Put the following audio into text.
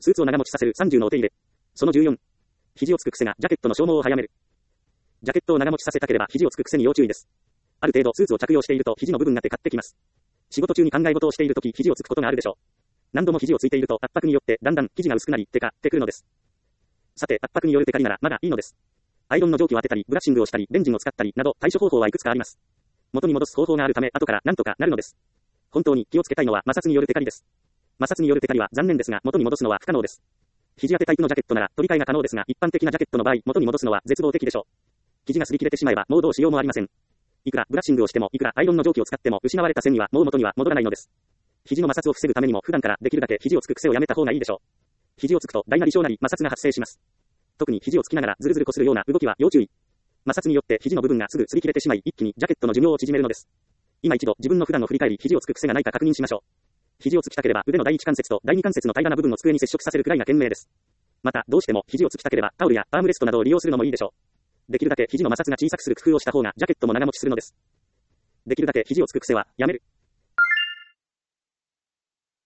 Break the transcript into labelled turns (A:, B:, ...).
A: スーツを長持ちさせる30のお手入れ。その14。肘をつく癖がジャケットの消耗を早める。ジャケットを長持ちさせたければ肘をつく癖に要注意です。ある程度スーツを着用していると肘の部分がテカってきます。仕事中に考え事をしているとき肘をつくことがあるでしょう。何度も肘をついていると圧迫によってだんだん生地が薄くなりテカってくるのです。さて圧迫によるテカリならまだいいのです。アイロンの蒸気を当てたりブラッシングをしたりレンジンを使ったりなど対処方法はいくつかあります。元に戻す方法があるため後からなんとかなるのです。本当に気をつけたいのは摩擦によるテカリです。摩擦によるテカリは残念ですが元に戻すのは不可能です。肘当てタイプのジャケットなら取り替えが可能ですが一般的なジャケットの場合元に戻すのは絶望的でしょう。生地が擦り切れてしまえばもうどうしようもありません。いくらブラッシングをしてもいくらアイロンの蒸気を使っても失われた線にはもう元には戻らないのです。肘の摩擦を防ぐためにも普段からできるだけ肘をつく癖をやめた方がいいでしょう。肘をつくと大なり小なり摩擦が発生します。特に肘をつきながらズルズルこするような動きは要注意。摩擦によって肘の部分がすぐ擦り切れてしまい一気にジャケットの寿命を縮めるのです。今一度自分の普段を振り返り肘をつく癖がないか確認しましょう。肘をつきたければ腕の第一関節と第二関節の平らな部分を机に接触させるくらいが賢明です。またどうしても肘をつきたければタオルやアームレストなどを利用するのもいいでしょう。できるだけ肘の摩擦が小さくする工夫をした方がジャケットも長持ちするのです。できるだけ肘をつく癖はやめる。